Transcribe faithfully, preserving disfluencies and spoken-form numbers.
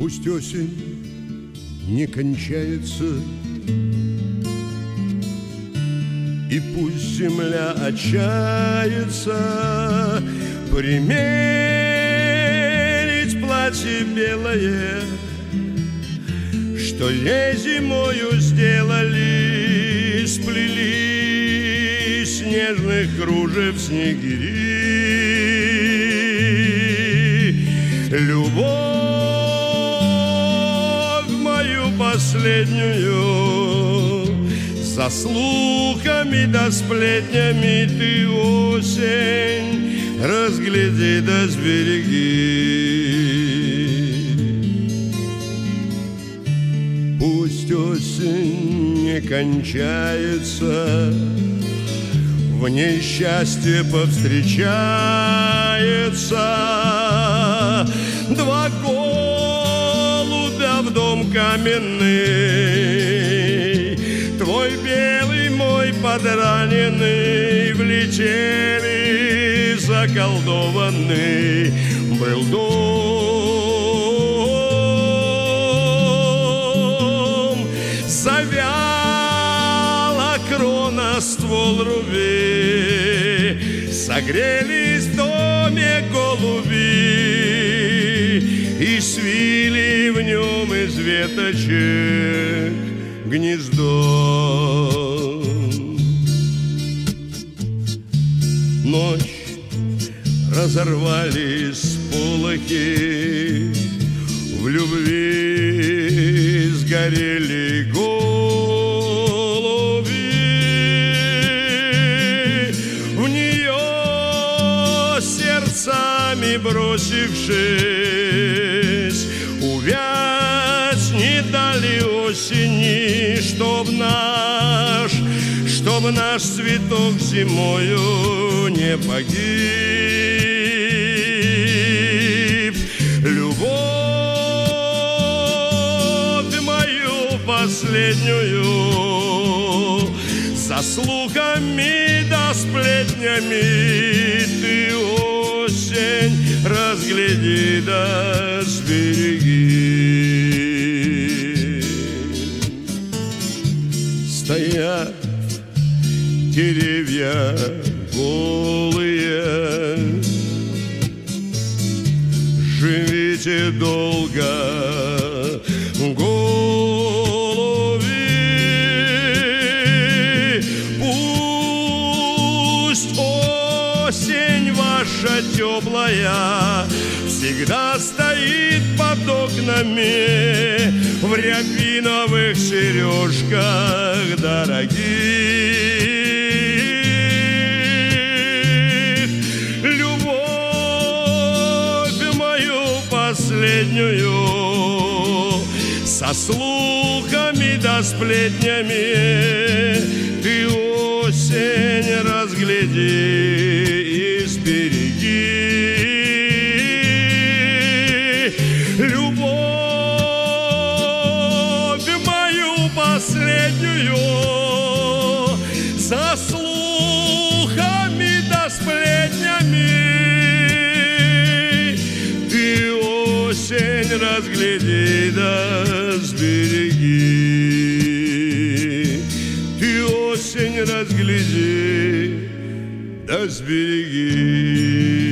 Пусть осень не кончается, и пусть земля отчается примерить платье белое, что ей зимою сделали, сплели снежных кружев снегири. Любовь мою последнюю, за слухами да сплетнями ты, осень, разгляди да сбереги. Пусть осень не кончается, в ней счастье повстречается. Два голубя в дом каменный, твой белый, мой подраненный, влетели, заколдованный был дом. Завяла крона, ствол руби, согрелись в доме голуби и свили в нем из веточек гнездо. Ночь разорвали сполохи, в любви сгорели голуби, в нее сердцами бросившись, увязь не дали осени, чтоб наш, чтоб наш цветок зимою не погиб. Любовь мою последнюю, за слухами да сплетнями ты, осень, разгляди да сбереги. Стоят деревья голые, живите долго, голуби. Пусть осень ваша теплая всегда стоит под окнами в рябиновых сережках дорогих. Любовь мою последнюю, со слухами да сплетнями ты, осень, разгляди и сбереги. Любовь мою последнюю, за слухами да сплетнями ты, осень, разгляди да сбереги. Ты, осень, разгляди да сбереги.